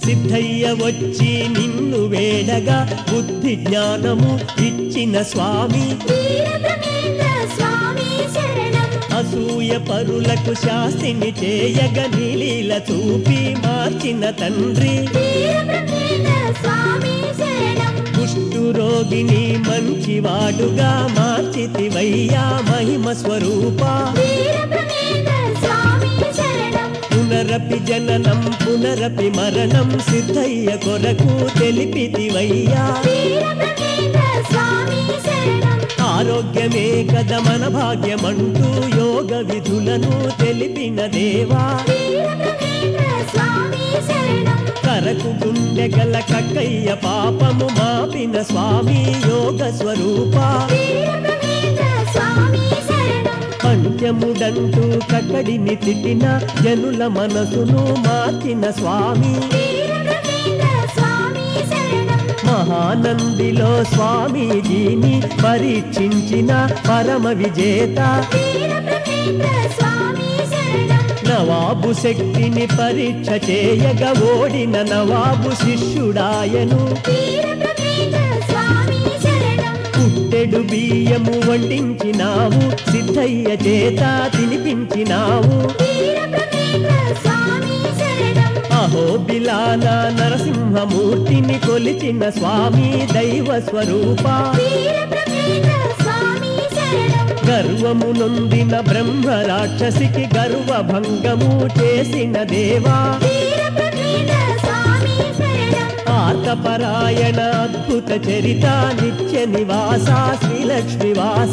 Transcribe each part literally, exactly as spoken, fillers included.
సిద్ధయ్య వచ్చి నిన్ను వేడగా బుద్ధి జ్ఞానము ఇచ్చిన స్వామి అసూయ పరులకు శాస్తిని చేయగ నీలీల చూపి మార్చిన తండ్రి కుష్టు రోగిని మంచివాడుగా మార్చితివయ్యా మహిమ స్వరూప పునరపి జననం పునరపి మరణం సిద్ధయ్య కొరకు తెలిపితివయ్యా ఆరోగ్యమే కద మన భాగ్యమంటూ యోగ విధులను తెలిపిన దేవా కరకు గుండె గల కక్కయ్య పాపము మాపిన స్వామి యోగ స్వరూప పంచముడంటూ కక్కడిని తిట్టిన జనుల మనసును మార్చిన స్వామి మహానందిలో స్వామీజీని పరీక్షించిన పరమ విజేత నవాబు శక్తిని పరీక్ష చేయగ ఓడిన నవాబు శిష్యుడాయను పుట్టెడు బియ్యము వండించినావు సిద్ధయ్య చేత తినిపించినావు అహోబిలాన నరసింహమూర్తిని కొలిచిన స్వామి దైవ స్వరూప గర్వము నొందిన బ్రహ్మ రాక్షసికి గర్వ భంగము చేసిన దేవా ఆర్తపరాయణ అద్భుత చరిత నిత్య నివాస శ్రీలక్ష్మివాస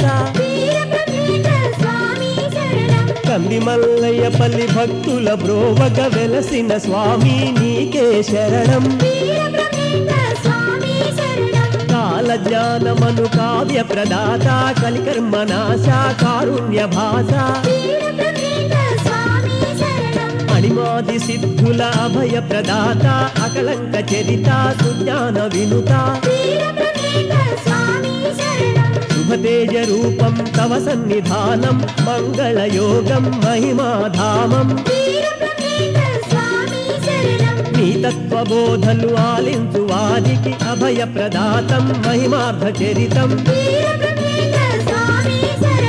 కంది మల్లయ్యపల్లి భక్తుల బ్రోవగ వెలసిన స్వామి నీకే శరణం కాల జ్ఞానమను కావ్య ప్రదాత కలికర్మ నాశ కారుణ్య భాష మణిమాది సిద్ధుల అభయ ప్రదాత అకలంక చరిత సుజ్ఞాన వినుత శుభతేజ రూపం తవ సన్నిధానం మంగళయోగం మహిమాధామం నీ తత్వబోధలు ఆలించు వారికి అభయ ప్రదాతం మహిమార్థ చరితం